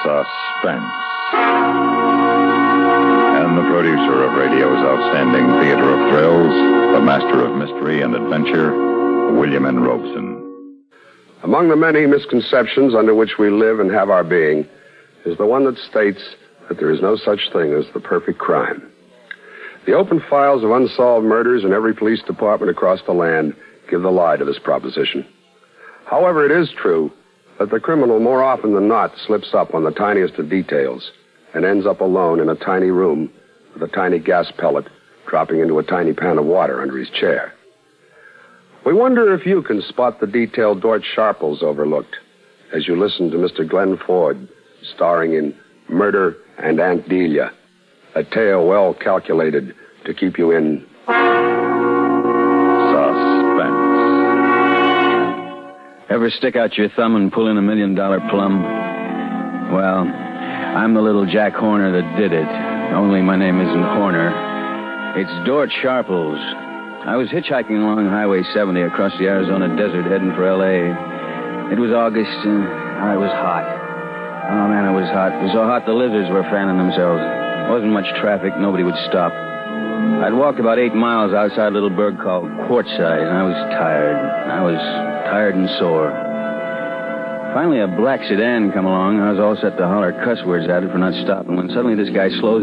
Suspense. And the producer of radio's outstanding theater of thrills, the master of mystery and adventure, William N. Robson. Among the many misconceptions under which we live and have our being is the one that states that there is no such thing as the perfect crime. The open files of unsolved murders in every police department across the land give the lie to this proposition. However, it is true that the criminal more often than not slips up on the tiniest of details and ends up alone in a tiny room with a tiny gas pellet dropping into a tiny pan of water under his chair. We wonder if you can spot the detail Dort Sharples overlooked as you listen to Mr. Glenn Ford starring in Murder and Aunt Delia, a tale well calculated to keep you in Suspense. Ever stick out your thumb and pull in $1 million plum? Well, I'm the little Jack Horner that did it. Only my name isn't Horner. It's Dort Sharples. I was hitchhiking along Highway 70 across the Arizona desert heading for L.A. It was August, and it was hot. Oh, man, it was hot. It was so hot the lizards were fanning themselves. There wasn't much traffic. Nobody would stop. I'd walked about 8 miles outside a little burg called Quartzsite, and I was tired. I was tired and sore. Finally, a black sedan come along. I was all set to holler cuss words at it for not stopping when suddenly this guy slows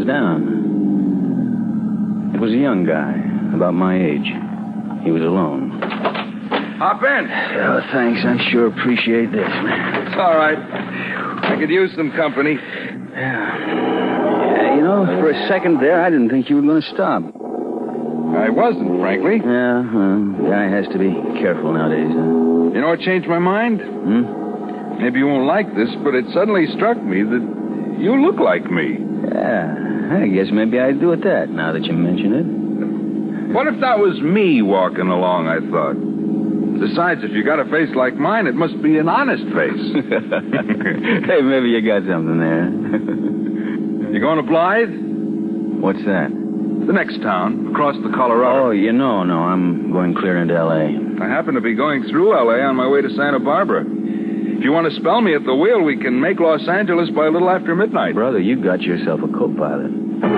down. It was a young guy, about my age. He was alone. Hop in. Oh, thanks. I sure appreciate this, man. It's all right. I could use some company. Yeah, you know, for a second there, I didn't think you were going to stop. I wasn't, frankly. Yeah, well, guy has to be careful nowadays, huh? You know what changed my mind? Maybe you won't like this, but it suddenly struck me that you look like me. Yeah, I guess maybe I'd do it that, now that you mention it. What if that was me walking along, I thought? Besides, if you got a face like mine, it must be an honest face. Hey, maybe you got something there. You going to Blythe? What's that? The next town, across the Colorado. Oh, no, I'm going clear into L.A. I happen to be going through L.A. on my way to Santa Barbara. If you want to spell me at the wheel, we can make Los Angeles by a little after midnight. Brother, you got yourself a co-pilot.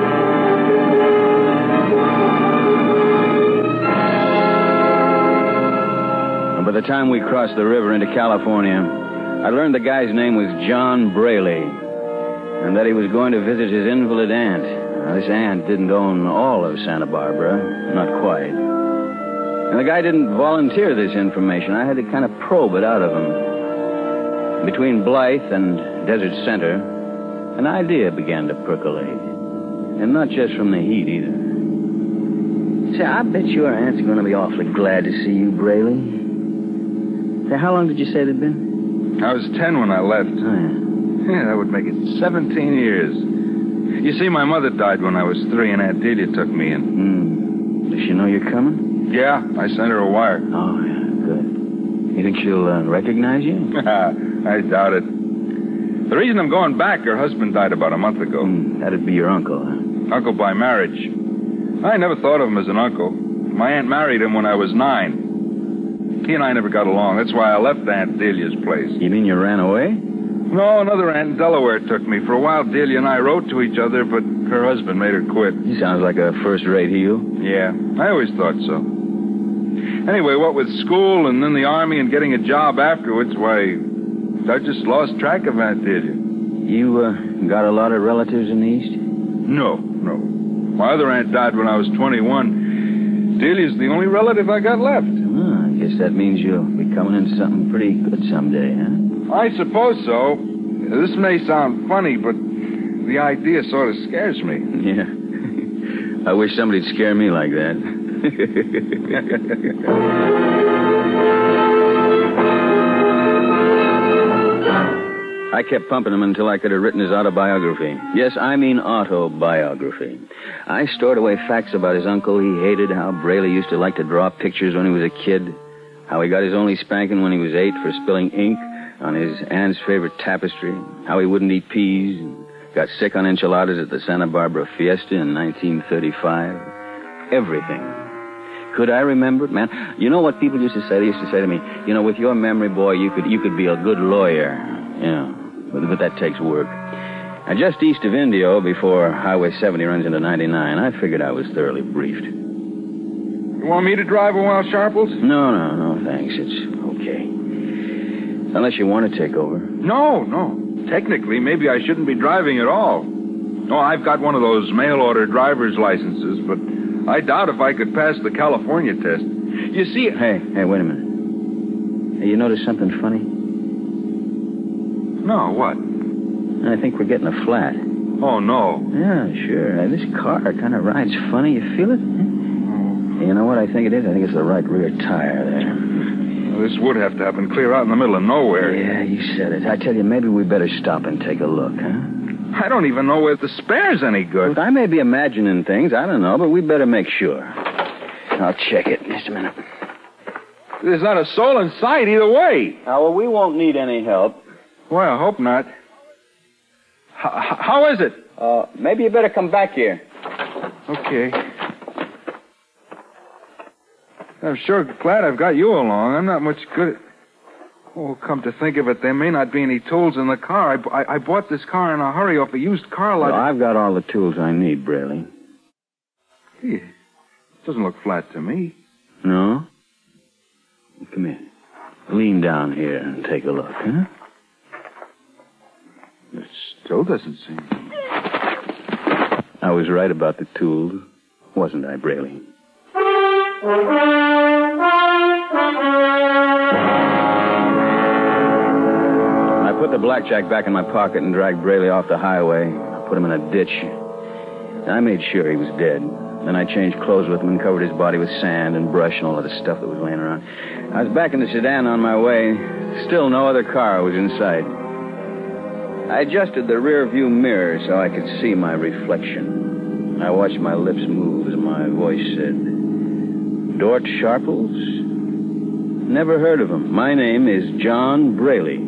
By the time we crossed the river into California, I learned the guy's name was John Braley, and that he was going to visit his invalid aunt. Now, this aunt didn't own all of Santa Barbara, not quite. And the guy didn't volunteer this information. I had to kind of probe it out of him. Between Blythe and Desert Center, an idea began to percolate. And not just from the heat, either. Say, I bet your aunt's going to be awfully glad to see you, Braley. Say, how long did you say they'd been? I was 10 when I left. Oh, yeah. Yeah, that would make it 17 years. You see, my mother died when I was 3, and Aunt Delia took me in. Does she know you're coming? Yeah, I sent her a wire. Oh, yeah, good. You think she'll recognize you? I doubt it. The reason I'm going back, her husband died about a month ago. That'd be your uncle, huh? Uncle by marriage. I never thought of him as an uncle. My aunt married him when I was 9. He and I never got along. That's why I left Aunt Delia's place. You mean you ran away? No, another aunt in Delaware took me. For a while, Delia and I wrote to each other, but her husband made her quit. He sounds like a first-rate heel. Yeah, I always thought so. Anyway, what with school and then the Army and getting a job afterwards, why, I just lost track of Aunt Delia. You got a lot of relatives in the East? No. My other aunt died when I was 21. Delia's the only relative I got left. I guess that means you'll be coming into something pretty good someday, huh? I suppose so. This may sound funny, but the idea sort of scares me. Yeah. I wish somebody'd scare me like that. I kept pumping him until I could have written his autobiography. Yes, I mean autobiography. I stored away facts about his uncle he hated, how Braley used to like to draw pictures when he was a kid, how he got his only spanking when he was 8 for spilling ink on his aunt's favorite tapestry, how he wouldn't eat peas, and got sick on enchiladas at the Santa Barbara Fiesta in 1935. Everything. Could I remember it, man? You know what people used to say? They used to say to me, with your memory, boy, you could be a good lawyer. Yeah. but that takes work. And just east of Indio, before Highway 70 runs into 99, I figured I was thoroughly briefed. You want me to drive a while, Sharples? No, thanks. It's okay. Unless you want to take over. No. Technically, maybe I shouldn't be driving at all. No, I've got one of those mail-order driver's licenses, but I doubt if I could pass the California test. You see... Hey, wait a minute. Hey, you notice something funny? No, what? I think we're getting a flat. Oh, no. Yeah, sure. This car kind of rides funny. You feel it? You know what I think it is? I think it's the right rear tire there. Well, this would have to happen clear out in the middle of nowhere. Yeah, you said it. I tell you, maybe we better stop and take a look, huh? I don't even know if the spare's any good. Look, I may be imagining things. I don't know, but we better make sure. I'll check it. Just a minute. There's not a soul in sight either way. Well, we won't need any help. Well, I hope not. How is it? Maybe you better come back here. Okay. I'm sure glad I've got you along. I'm not much good at... Oh, come to think of it, there may not be any tools in the car. I bought this car in a hurry off a used car lot. Well, I've got all the tools I need, Braley. It doesn't look flat to me. No? Come here. Lean down here and take a look, huh? It still doesn't seem... I was right about the tools, wasn't I, Braley? I put the blackjack back in my pocket and dragged Braley off the highway. I put him in a ditch. I made sure he was dead. Then I changed clothes with him and covered his body with sand and brush and all of the stuff that was laying around. I was back in the sedan on my way. Still no other car was in sight. I adjusted the rear view mirror so I could see my reflection. I watched my lips move as my voice said, Dort Sharples? Never heard of him. My name is John Braley.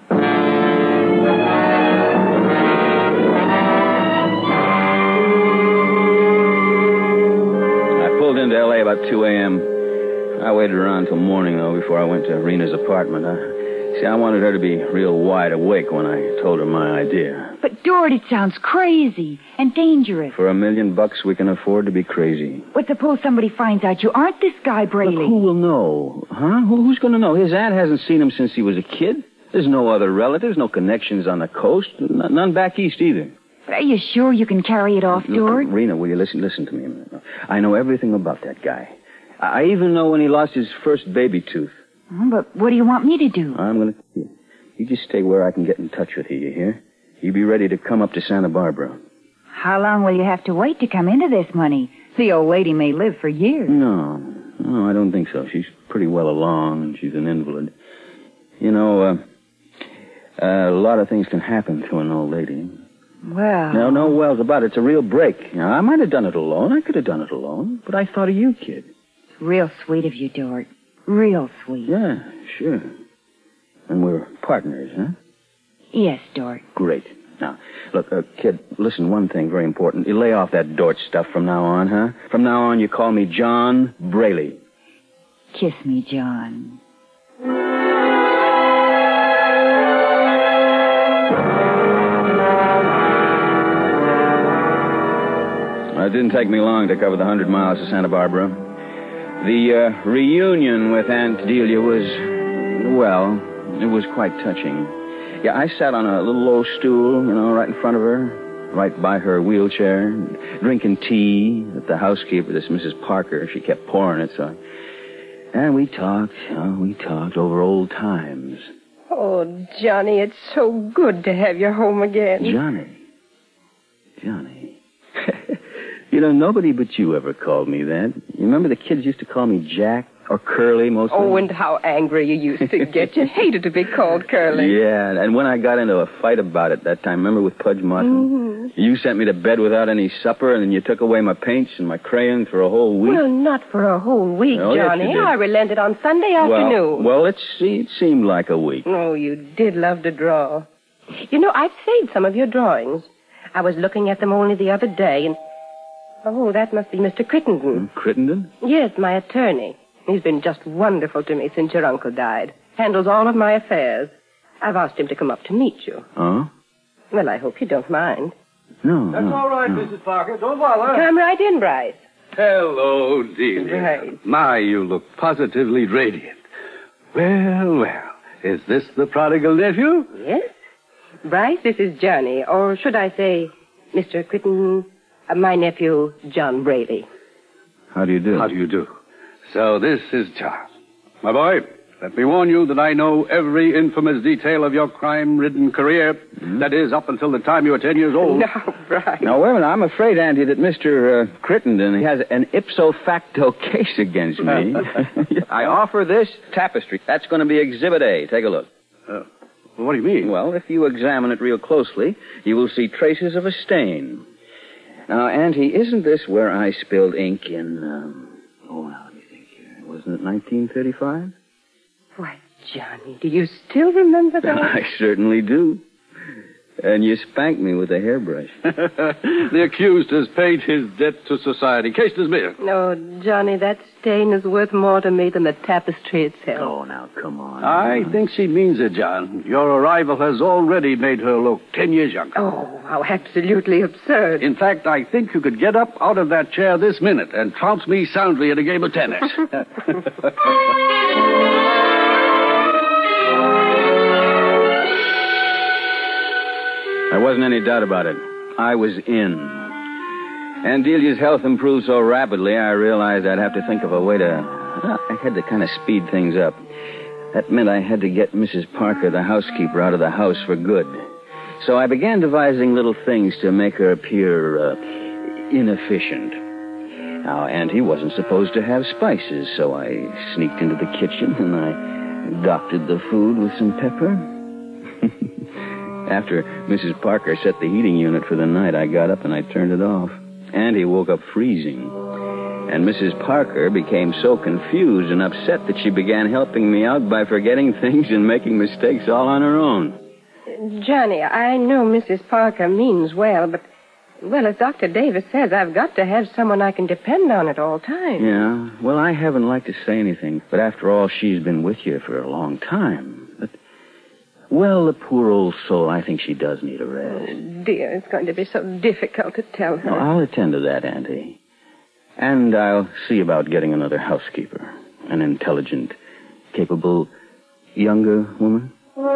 I pulled into L.A. about 2 a.m. I waited around till morning, though, before I went to Rena's apartment. I wanted her to be real wide awake when I told her my idea. But, Dort, it sounds crazy and dangerous. For $1 million, we can afford to be crazy. But suppose somebody finds out you aren't this guy, Braley. Look, who will know? Huh? Who's going to know? His aunt hasn't seen him since he was a kid. There's no other relatives, no connections on the coast, none back east either. But are you sure you can carry it off, Dort? Rena, will you listen to me a minute? I know everything about that guy. I even know when he lost his first baby tooth. But what do you want me to do? I'm going to... You just stay where I can get in touch with you, you hear? You be ready to come up to Santa Barbara. How long will you have to wait to come into this money? The old lady may live for years. No, I don't think so. She's pretty well along, and she's an invalid. You know, a lot of things can happen to an old lady. Well... No wells about it. It's a real break. Now, I might have done it alone. I could have done it alone. But I thought of you, kid. Real sweet of you, Dort. Real sweet. Yeah, sure. And we're partners, huh? Yes, Dort. Great. Now, look, kid, listen, one thing very important. You lay off that Dort stuff from now on, huh? From now on, you call me John Braley. Kiss me, John. It didn't take me long to cover the 100 miles to Santa Barbara. The reunion with Aunt Delia was, well, it was quite touching. Yeah, I sat on a little low stool, right in front of her, right by her wheelchair, drinking tea that the housekeeper, this Mrs. Parker, she kept pouring it, so... And we talked over old times. Oh, Johnny, it's so good to have you home again. Johnny. Nobody but you ever called me that. You remember the kids used to call me Jack or Curly mostly? Oh, and how angry you used to get. You hated to be called Curly. Yeah, and when I got into a fight about it that time, remember with Pudge Martin? Mm-hmm. You sent me to bed without any supper, and then you took away my paints and my crayons for a whole week. Well, not for a whole week, Johnny. Yes, I relented on Sunday afternoon. Well, it seemed like a week. Oh, you did love to draw. I've saved some of your drawings. I was looking at them only the other day, and... Oh, that must be Mr. Crittenden. Crittenden? Yes, my attorney. He's been just wonderful to me since your uncle died. Handles all of my affairs. I've asked him to come up to meet you. Oh? Well, I hope you don't mind. No. That's all right, Mrs. Parker. Don't bother. Come right in, Bryce. Hello, Delia. Right. My, you look positively radiant. Well. Is this the prodigal nephew? Yes. Bryce, this is Johnny, or should I say, Mr. Crittenden, my nephew, John Braley. How do you do? How do you do? So this is John. My boy, let me warn you that I know every infamous detail of your crime-ridden career. Mm-hmm. That is, up until the time you were 10 years old. Now, Bryce. Now, wait a minute. I'm afraid, Andy, that Mr. Crittenden has an ipso facto case against me. I offer this tapestry. That's going to be Exhibit A. Take a look. What do you mean? Well, if you examine it real closely, you will see traces of a stain. Now, Auntie, isn't this where I spilled ink in, let me think here. Wasn't it 1935? Why, Johnny, do you still remember that? I certainly do. And you spanked me with a hairbrush. The accused has paid his debt to society. Case dismissed. No, Johnny, that stain is worth more to me than the tapestry itself. Oh, now, come on. I think she means it, John. Your arrival has already made her look 10 years younger. Oh, how absolutely absurd. In fact, I think you could get up out of that chair this minute and trounce me soundly in a game of tennis. There wasn't any doubt about it. I was in. And Delia's health improved so rapidly, I realized I'd have to think of a way to... Well, I had to kind of speed things up. That meant I had to get Mrs. Parker, the housekeeper, out of the house for good. So I began devising little things to make her appear inefficient. Now, Auntie wasn't supposed to have spices, so I sneaked into the kitchen and I doctored the food with some pepper. After Mrs. Parker set the heating unit for the night, I got up and I turned it off. Auntie woke up freezing. And Mrs. Parker became so confused and upset that she began helping me out by forgetting things and making mistakes all on her own. Johnny, I know Mrs. Parker means well, but, well, as Dr. Davis says, I've got to have someone I can depend on at all times. Yeah, well, I haven't liked to say anything, but after all, she's been with you for a long time. Well, the poor old soul, I think she does need a rest. Oh, dear, it's going to be so difficult to tell her. Well, I'll attend to that, Auntie. And I'll see about getting another housekeeper. An intelligent, capable, younger woman.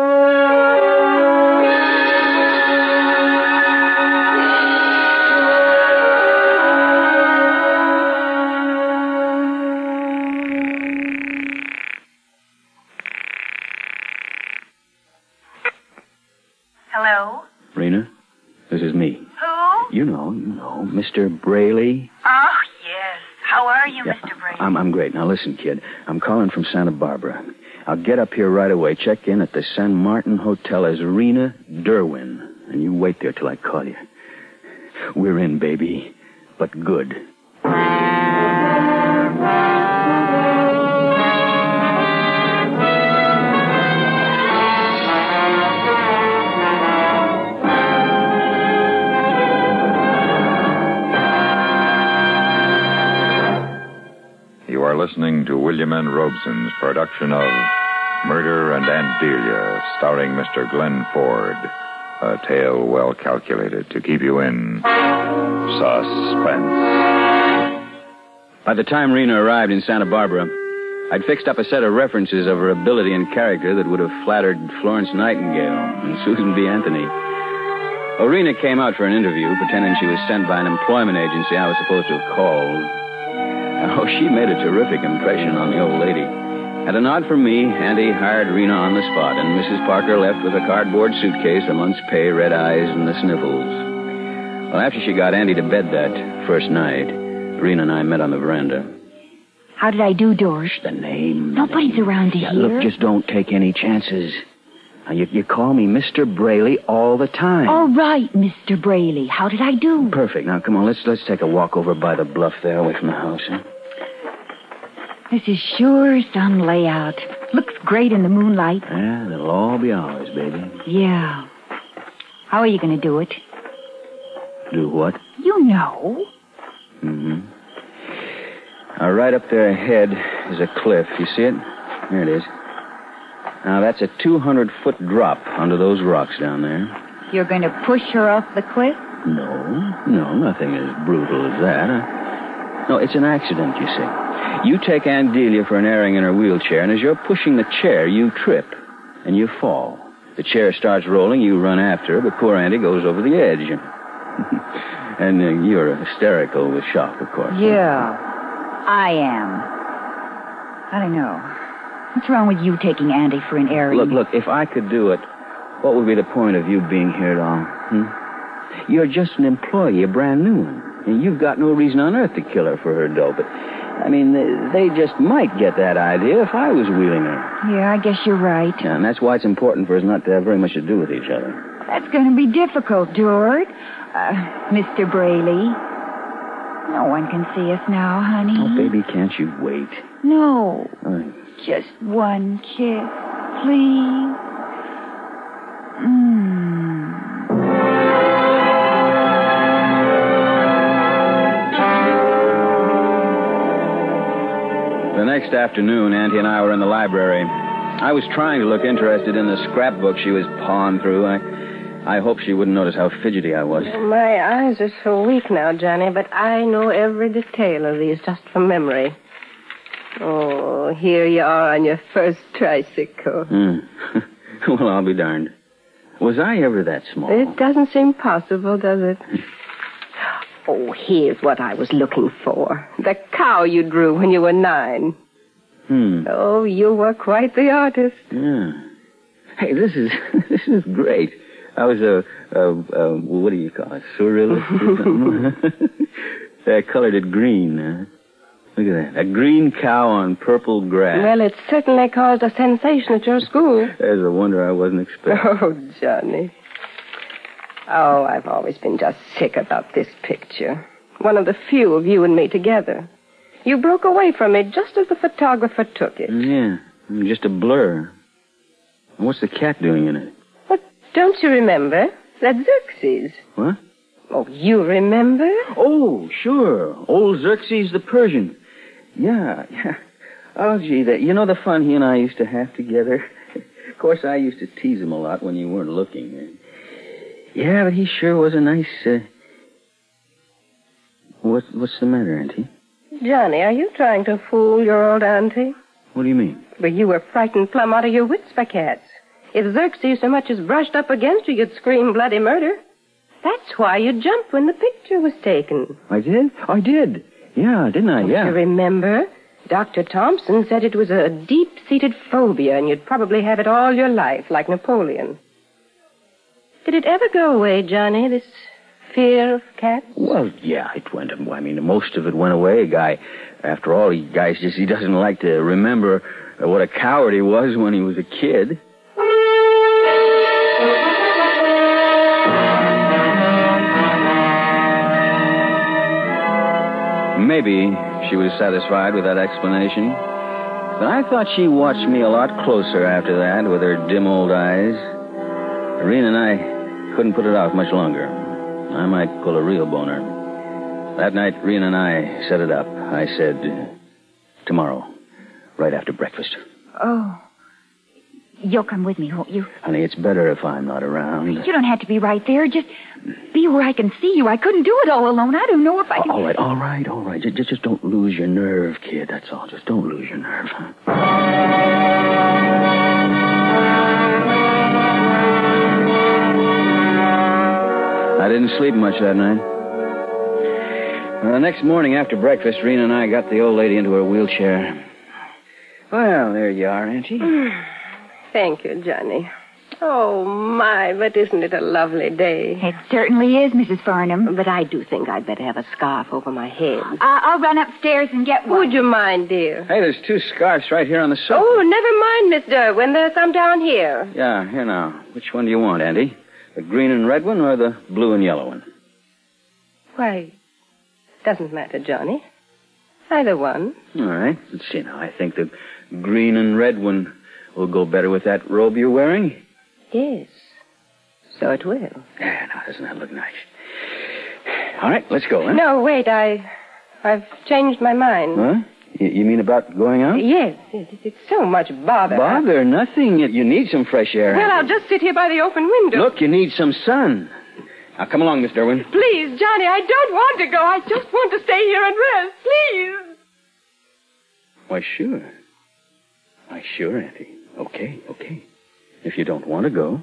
Hello? Rena, this is me. Who? You know, Mr. Braley. Oh, yes. How are you, Mr. Brady? I'm great. Now, listen, kid. I'm calling from Santa Barbara. I'll get up here right away, check in at the San Martin Hotel as Rena Derwin, and you wait there till I call you. We're in, baby, but good. You are listening to William N. Robeson's production of Murder and Aunt Delia, starring Mr. Glenn Ford. A tale well calculated to keep you in suspense. By the time Rena arrived in Santa Barbara, I'd fixed up a set of references of her ability and character that would have flattered Florence Nightingale and Susan B. Anthony. Rena came out for an interview, pretending she was sent by an employment agency I was supposed to have called. Oh, she made a terrific impression on the old lady. At a nod from me, Auntie hired Rena on the spot, and Mrs. Parker left with a cardboard suitcase, a month's pay, red eyes, and the sniffles. Well, after she got Auntie to bed that first night, Rena and I met on the veranda. How did I do, Doris? The name. Nobody's around to hear. Look, just don't take any chances. Now, you call me Mr. Braley all the time. All right, Mr. Braley. How did I do? Perfect. Now, come on, let's take a walk over by the bluff there, away from the house. Huh? This is sure some layout. Looks great in the moonlight. Yeah, it'll all be ours, baby. Yeah. How are you going to do it? Do what? You know. Mm-hmm. Now, right up there ahead is a cliff. You see it? There it is. Now, that's a 200-foot drop under those rocks down there. You're going to push her off the cliff? No, nothing as brutal as that. No, it's an accident, you see. You take Aunt Delia for an airing in her wheelchair, and as you're pushing the chair, you trip, and you fall. The chair starts rolling, you run after her, but poor Auntie goes over the edge. And you're hysterical with shock, of course. Yeah, I am. I don't know. What's wrong with you taking Auntie for an airing? Look, if I could do it, what would be the point of you being here at all? You're just an employee, a brand new one. And you've got no reason on earth to kill her for her dough, but... I mean, they just might get that idea if I was wheeling her. Yeah, I guess you're right. Yeah, and that's why it's important for us not to have very much to do with each other. That's going to be difficult, George. Mr. Braley. No one can see us now, honey. Oh, baby, can't you wait? No. Just one kiss, please. The next afternoon, Auntie and I were in the library. I was trying to look interested in the scrapbook she was pawing through. I hoped she wouldn't notice how fidgety I was. My eyes are so weak now, Johnny, but I know every detail of these just from memory. Oh, here you are on your first tricycle. Well, I'll be darned. Was I ever that small? It doesn't seem possible, does it? Oh, here's what I was looking for. The cow you drew when you were 9. Oh, you were quite the artist. Yeah. Hey, this is great. I was what do you call it? Surrealist or something? I colored it green. Look at that. A green cow on purple grass. Well, it certainly caused a sensation at your school. There's a wonder I wasn't expecting. Oh, Johnny. Oh, I've always been just sick about this picture. One of the few of you and me together. You broke away from it just as the photographer took it. Yeah, just a blur. What's the cat doing in it? What, don't you remember? That's Xerxes. What? Oh, you remember? Oh, sure. Old Xerxes the Persian. Yeah. Oh, gee, you know the fun he and I used to have together? Of course, I used to tease him a lot when you weren't looking. Yeah, but he sure was a nice, What's the matter, Auntie? Johnny, are you trying to fool your old auntie? What do you mean? Well, you were frightened plumb out of your wits by cats. If Xerxes so much as brushed up against you, you'd scream bloody murder. That's why you jumped when the picture was taken. I did? I did. Yeah, didn't I? Yeah. You remember? Dr. Thompson said it was a deep-seated phobia, and you'd probably have it all your life, like Napoleon. Did it ever go away, Johnny, this fear of cats? Well, yeah, it went. I mean, most of it went away. After all, he doesn't like to remember what a coward he was when he was a kid. Maybe she was satisfied with that explanation. But I thought she watched me a lot closer after that with her dim old eyes. Irene and I couldn't put it off much longer. I might pull a real boner. That night, Irene and I set it up. I said, tomorrow, right after breakfast. Oh. You'll come with me, won't you? Honey, it's better if I'm not around. You don't have to be right there. Just be where I can see you. I couldn't do it all alone. I don't know if I can... All right. Just don't lose your nerve, kid. That's all. Just don't lose your nerve, huh? I didn't sleep much that night. The next morning after breakfast, Rena and I got the old lady into her wheelchair. Well, there you are, Auntie. Thank you, Johnny. Oh, my, but isn't it a lovely day? It certainly is, Mrs. Farnham. But I do think I'd better have a scarf over my head. I'll run upstairs and get one. Would you mind, dear? Hey, there's 2 scarves right here on the sofa. Oh, never mind, Miss Derwin. There's some down here. Yeah, here now. Which one do you want, Auntie? The green and red one or the blue and yellow one? Why, doesn't matter, Johnny. Either one. All right. Let's see now. I think the green and red one will go better with that robe you're wearing. Yes. So it will. Yeah, now, doesn't that look nice? All right, let's go, huh? No, wait. I've changed my mind. Huh? You mean about going out? Yes, it's so much bother. Bother? Nothing. You need some fresh air. Well, I'll just sit here by the open window. Look, you need some sun. Now, come along, Miss Derwin. Please, Johnny, I don't want to go. I just want to stay here and rest. Please. Why, sure. Why, sure, Auntie. Okay. If you don't want to go.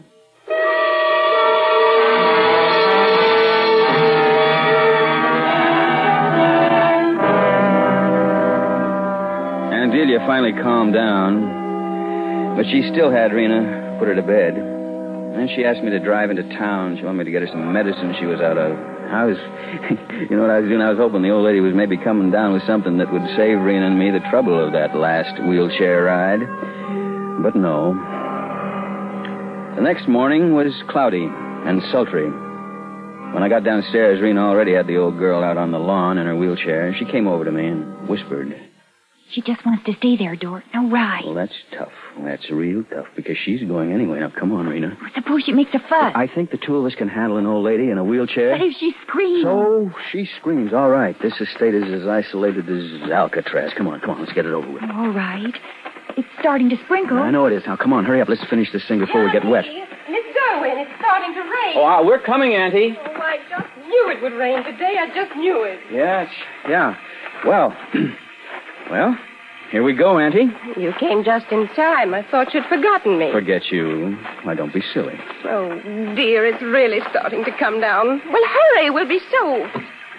Aunt Delia finally calmed down, but she still had Rena put her to bed. And she asked me to drive into town. She wanted me to get her some medicine she was out of. You know what I was doing? I was hoping the old lady was maybe coming down with something that would save Rena and me the trouble of that last wheelchair ride. But no. The next morning was cloudy and sultry. When I got downstairs, Rena already had the old girl out on the lawn in her wheelchair. She came over to me and whispered. She just wants to stay there, Dort. No ride. Well, that's tough. That's real tough, because she's going anyway. Now, come on, Rena. Suppose she makes a fuss. I think the two of us can handle an old lady in a wheelchair. But if she screams... So, she screams. All right. This estate is as isolated as Alcatraz. Come on. Let's get it over with. All right. It's starting to sprinkle. I know it is. Now, come on. Hurry up. Let's finish this thing before we get wet. Miss Derwin, it's starting to rain. Oh, we're coming, Auntie. Oh, I just knew it would rain today. I just knew it. Yes. Yeah. Well, here we go, Auntie. You came just in time. I thought you'd forgotten me. Forget you. Why, don't be silly. Oh, dear, it's really starting to come down. Well, hurry. We'll be soaked.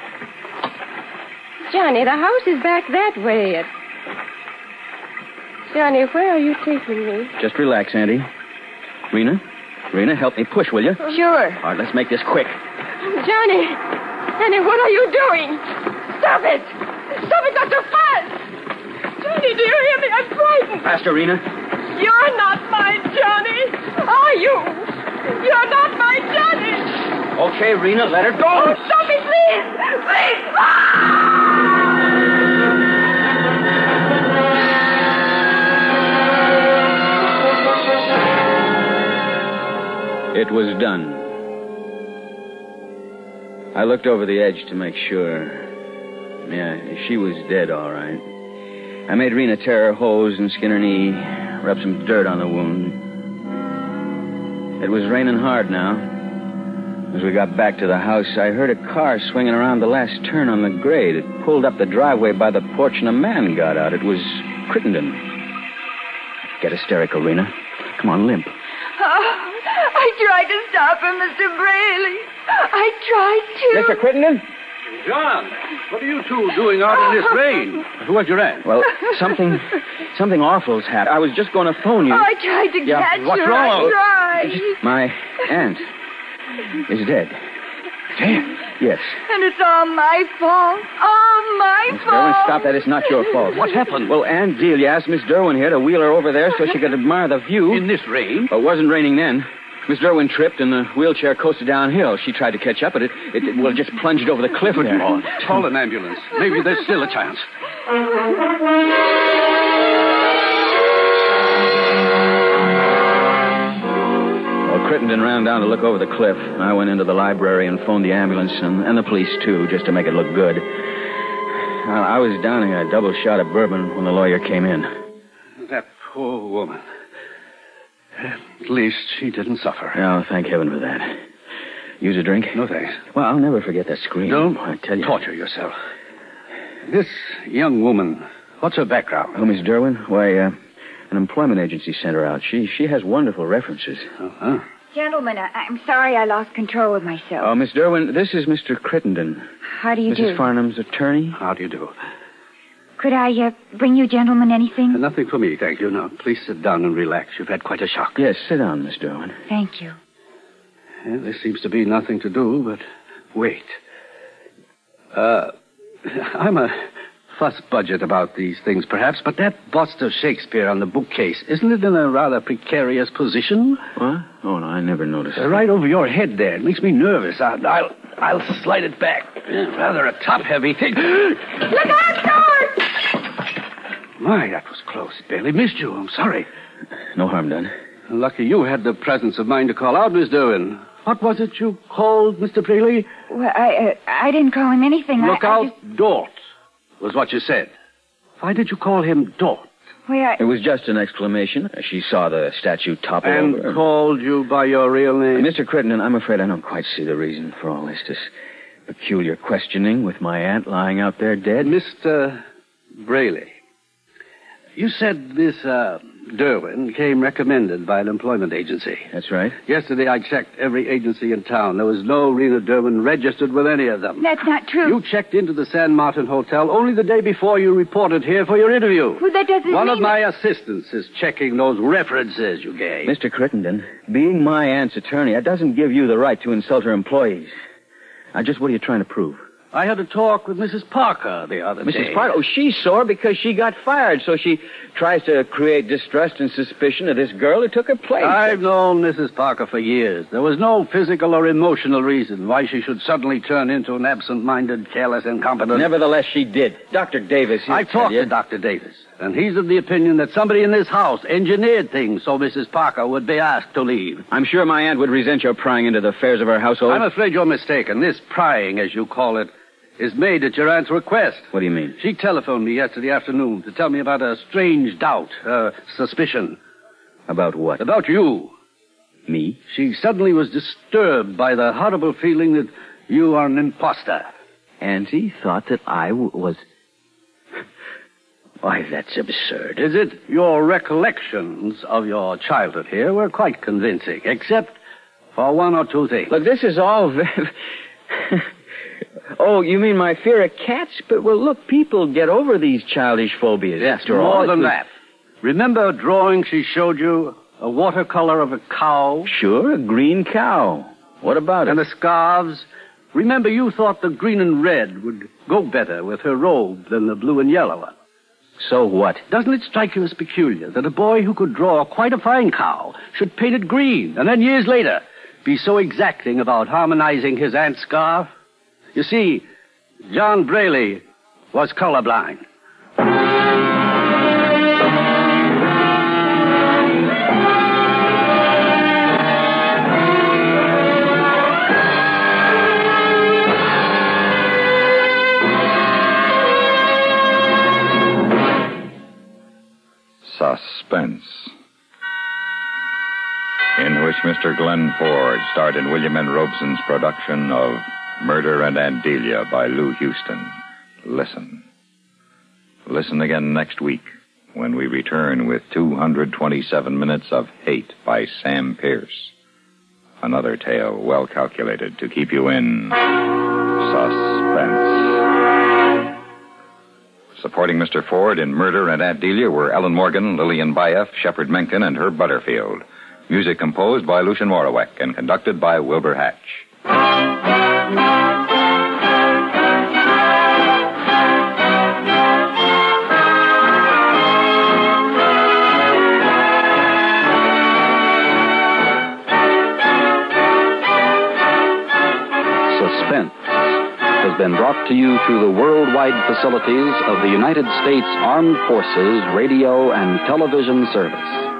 Johnny, the house is back that way. Johnny, where are you taking me? Just relax, Auntie. Rena, help me push, will you? Sure. All right, let's make this quick. Johnny, what are you doing? Stop it! Stop it, Dr. Fast! Johnny, do you hear me? I'm frightened. Faster, Rena. You're not my Johnny. Are you? You're not my Johnny. Okay, Rena, let her go. Oh, stop it, please. Please. It was done. I looked over the edge to make sure. Yeah, she was dead, all right. I made Rena tear her hose and skin her knee, rub some dirt on the wound. It was raining hard now. As we got back to the house, I heard a car swinging around the last turn on the grade. It pulled up the driveway by the porch, and a man got out. It was Crittenden. Get hysterical, Rena. Come on, limp. I tried to stop him, Mr. Braley. I tried to. Mr. Crittenden? John, what are you two doing out in this rain? Where's your aunt? Well, something awful's happened. I was just going to phone you. I tried to catch what's her. wrong? I tried. My aunt is dead. Dead? Yes. And it's all my fault. All my Miss fault. Derwin, stop that. It's not your fault. What happened? Well, Aunt Delia asked Miss Derwin here to wheel her over there so she could admire the view. In this rain? Well, it wasn't raining then. Miss Derwin tripped and the wheelchair coasted downhill. She tried to catch up, but it just plunged over the cliff there. Oh, call an ambulance. Maybe there's still a chance. Well, Crittenden ran down to look over the cliff. I went into the library and phoned the ambulance and the police, too, just to make it look good. I was downing a double shot of bourbon when the lawyer came in. That poor woman. At least she didn't suffer. Oh, thank heaven for that. Use a drink? No, thanks. Well, I'll never forget that scream. Don't I tell you. torture yourself. This young woman, what's her background? Oh, Miss Derwin? Why, an employment agency sent her out. She has wonderful references. Uh-huh. Gentlemen, I'm sorry I lost control of myself. Oh, Miss Derwin, this is Mr. Crittenden. How do you do? Mrs. Farnham's attorney. How do you do? Could I bring you gentlemen anything? Nothing for me, thank you. Now, please sit down and relax. You've had quite a shock. Yes, sit down, Miss Derwin. Thank you. Well, there seems to be nothing to do but wait. I'm a fuss budget about these things, perhaps, but that bust of Shakespeare on the bookcase, isn't it in a rather precarious position? What? Oh, no, I never noticed. Right over your head there. It makes me nervous. I'll slide it back. Rather a top-heavy thing. Look out, George! My, that was close. Barely missed you. I'm sorry. No harm done. Lucky you had the presence of mind to call out, Miss Derwin. What was it you called, Mr. Braley? Well, I didn't call him anything. Look I out, just... Dort, was what you said. Why did you call him Dort? Why, It was just an exclamation. She saw the statue topple And over. called you by your real name? Mr. Crittenden, I'm afraid I don't quite see the reason for all this peculiar questioning with my aunt lying out there dead. Mr. Braley, you said this, Derwin came recommended by an employment agency. That's right. Yesterday I checked every agency in town. There was no Rena Derwin registered with any of them. that's not true. You checked into the San Martin Hotel only the day before you reported here for your interview. Well, that doesn't One mean of my assistants is checking those references you gave. Mr. Crittenden, being my aunt's attorney, that doesn't give you the right to insult her employees. Now, just what are you trying to prove? I had a talk with Mrs. Parker the other day. Mrs. Parker? Oh, she's sore because she got fired, so she tries to create distrust and suspicion of this girl who took her place. I've known Mrs. Parker for years. There was no physical or emotional reason why she should suddenly turn into an absent-minded, careless, incompetent... Nevertheless, she did. Dr. Davis... I've talked to Dr. Davis, and he's of the opinion that somebody in this house engineered things so Mrs. Parker would be asked to leave. I'm sure my aunt would resent your prying into the affairs of her household. I'm afraid you're mistaken. This prying, as you call it, is made at your aunt's request. What do you mean? She telephoned me yesterday afternoon to tell me about a strange doubt, suspicion. About what? About you. Me? She suddenly was disturbed by the horrible feeling that you are an imposter. Auntie thought that I was... Why, that's absurd. Is it? Your recollections of your childhood here were quite convincing, except for one or two things. Look, this is all very... Oh, you mean my fear of cats? But, well, look, people get over these childish phobias. After all, more than that. Remember a drawing she showed you? A watercolor of a cow? Sure, a green cow. What about And it? the scarves? Remember you thought the green and red would go better with her robe than the blue and yellow one. So what? Doesn't it strike you as peculiar that a boy who could draw quite a fine cow should paint it green, and then years later be so exacting about harmonizing his aunt's scarf? You see, John Braley was colorblind. Suspense. In which Mr. Glenn Ford starred in William N. Robeson's production of Murder and Aunt Delia by Lou Houston. Listen. Listen again next week when we return with 227 minutes of Hate by Sam Pierce. Another tale well calculated to keep you in suspense. Supporting Mr. Ford in Murder and Aunt Delia were Ellen Morgan, Lillian Bayef, Shepard Menken, and Herb Butterfield. Music composed by Lucien Moraweck and conducted by Wilbur Hatch. Suspense has been brought to you through the worldwide facilities of the United States Armed Forces Radio and Television Service.